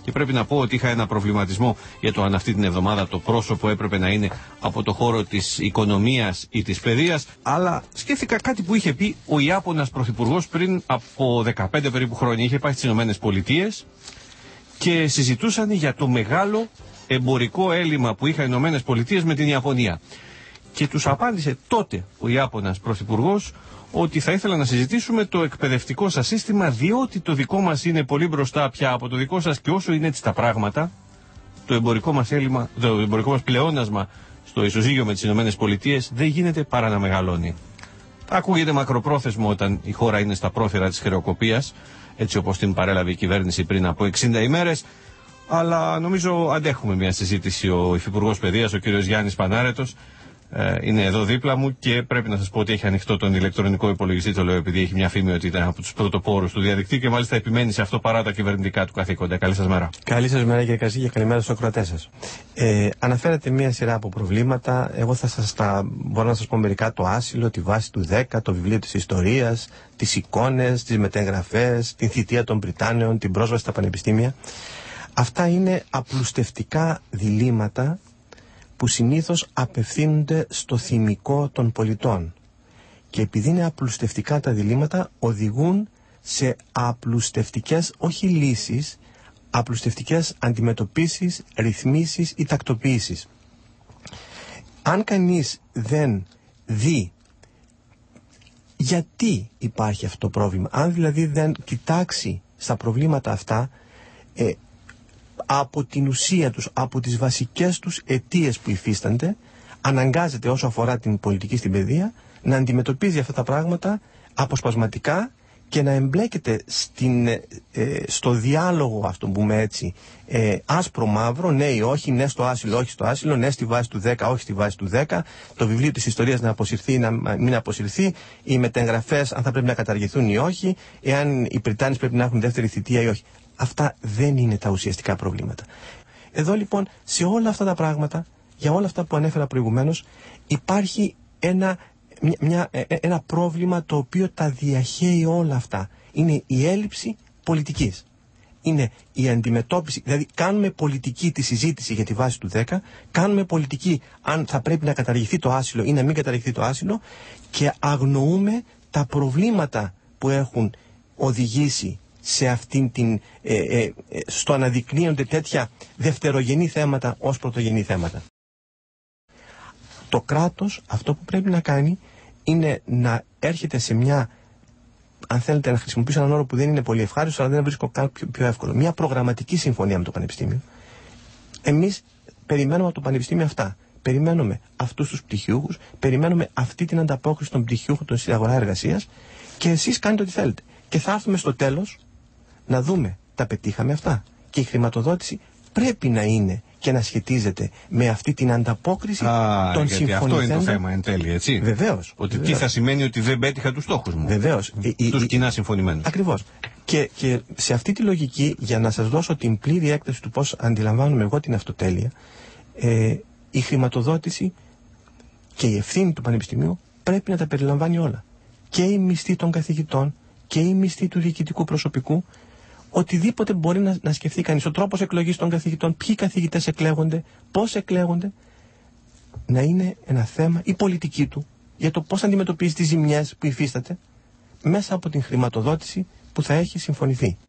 Και πρέπει να πω ότι είχα ένα προβληματισμό για το αν αυτή την εβδομάδα το πρόσωπο έπρεπε να είναι από το χώρο της οικονομίας ή της παιδείας. Αλλά σκέφτηκα κάτι που είχε πει ο Ιάπωνας πρωθυπουργός πριν από 15 περίπου χρόνια. Είχε πάει στις Ηνωμένες Πολιτείες και συζητούσαν για το μεγάλο εμπορικό έλλειμμα που είχαν οι Ηνωμένες Πολιτείες με την Ιαπωνία. Και τους απάντησε τότε ο Ιάπωνας πρωθυπουργός ότι θα ήθελα να συζητήσουμε το εκπαιδευτικό σας σύστημα, διότι το δικό μας είναι πολύ μπροστά πια από το δικό σας και όσο είναι έτσι τα πράγματα, το εμπορικό μας έλλειμμα, το εμπορικό μας πλεόνασμα στο ισοζύγιο με τις Ηνωμένες Πολιτείες δεν γίνεται παρά να μεγαλώνει. Ακούγεται μακροπρόθεσμο όταν η χώρα είναι στα πρόθυρα της χρεοκοπίας, έτσι όπως την παρέλαβε η κυβέρνηση πριν από 60 ημέρες, αλλά νομίζω αντέχουμε μια συζήτηση. Ο Υφυπουργός Παιδείας, ο κ. Γιάννης Πανάρετος, είναι εδώ δίπλα μου και πρέπει να σας πω ότι έχει ανοιχτό τον ηλεκτρονικό υπολογιστή. Το λέω επειδή έχει μια φήμη ότι ήταν από τους πρωτοπόρους του διαδικτύου και μάλιστα επιμένει σε αυτό παρά τα κυβερνητικά του καθήκοντα. Καλή σας μέρα. Καλή σας μέρα, κύριε Καζή, και καλημέρα στους ακροατές σας. Αναφέρατε μια σειρά από προβλήματα. Εγώ μπορώ να σας πω μερικά: το άσυλο, τη βάση του 10, το βιβλίο της ιστορίας, τις εικόνες, τις μεταγραφές, την θητεία των Πριτάνεων, την πρόσβαση στα πανεπιστήμια. Αυτά είναι απλουστευτικά διλήμματα που συνήθως απευθύνονται στο θυμικό των πολιτών. Και επειδή είναι απλουστευτικά τα διλήμματα, οδηγούν σε απλουστευτικές, όχι λύσεις, απλουστευτικές αντιμετωπίσεις, ρυθμίσεις ή τακτοποίησεις. Αν κανείς δεν δει γιατί υπάρχει αυτό το πρόβλημα, αν δηλαδή δεν κοιτάξει στα προβλήματα αυτά, από την ουσία τους, από τις βασικές τους αιτίες που υφίστανται, αναγκάζεται όσο αφορά την πολιτική στην παιδεία να αντιμετωπίζει αυτά τα πράγματα αποσπασματικά και να εμπλέκεται στο διάλογο, αυτό που πούμε έτσι, άσπρο-μαύρο, ναι ή όχι, ναι στο άσυλο, όχι στο άσυλο, ναι στη βάση του 10, όχι στη βάση του 10, το βιβλίο της ιστορίας να αποσυρθεί ή να μην αποσυρθεί, οι μεταγραφές αν θα πρέπει να καταργηθούν ή όχι, εάν οι Πριτάνες πρέπει να έχουν δεύτερη θητεία ή όχι. Αυτά δεν είναι τα ουσιαστικά προβλήματα. Εδώ λοιπόν, σε όλα αυτά τα πράγματα, για όλα αυτά που ανέφερα προηγουμένως, υπάρχει ένα πρόβλημα το οποίο τα διαχέει όλα αυτά. Είναι η έλλειψη πολιτικής. Είναι η αντιμετώπιση, δηλαδή κάνουμε πολιτική τη συζήτηση για τη βάση του 10, κάνουμε πολιτική αν θα πρέπει να καταργηθεί το άσυλο ή να μην καταργηθεί το άσυλο και αγνοούμε τα προβλήματα που έχουν οδηγήσει σε αυτήν στο αναδεικνύονται τέτοια δευτερογενή θέματα ως πρωτογενή θέματα. Το κράτος αυτό που πρέπει να κάνει είναι να έρχεται σε μια, αν θέλετε να χρησιμοποιήσω έναν όρο που δεν είναι πολύ ευχάριστο, αλλά δεν βρίσκω κάτι πιο εύκολο, μια προγραμματική συμφωνία με το Πανεπιστήμιο. Εμείς περιμένουμε από το Πανεπιστήμιο αυτά. Περιμένουμε αυτούς τους πτυχιούχους, περιμένουμε αυτή την ανταπόκριση των πτυχιούχων στην αγορά εργασίας και εσείς κάνετε ό,τι θέλετε. Και θα έρθουμε στο τέλος να δούμε, τα πετύχαμε αυτά. Και η χρηματοδότηση πρέπει να είναι και να σχετίζεται με αυτή την ανταπόκριση των συμφωνηθέντων. Αυτό είναι το θέμα εν τέλει, έτσι. Βεβαίως. Ότι τι θα σημαίνει ότι δεν πέτυχα τους στόχους μου. Βεβαίως. Τους κοινά συμφωνημένους. Ακριβώς. Και σε αυτή τη λογική, για να σας δώσω την πλήρη έκταση του πώς αντιλαμβάνομαι εγώ την αυτοτέλεια, η χρηματοδότηση και η ευθύνη του Πανεπιστημίου πρέπει να τα περιλαμβάνει όλα. Και η μισθή των καθηγητών και η μισθή του διοικητικού προσωπικού. Οτιδήποτε μπορεί να σκεφτεί κανείς, ο τρόπος εκλογής των καθηγητών, ποιοι καθηγητές εκλέγονται, πώς εκλέγονται, να είναι ένα θέμα, η πολιτική του, για το πώς αντιμετωπίζει τις ζημιές που υφίσταται, μέσα από την χρηματοδότηση που θα έχει συμφωνηθεί.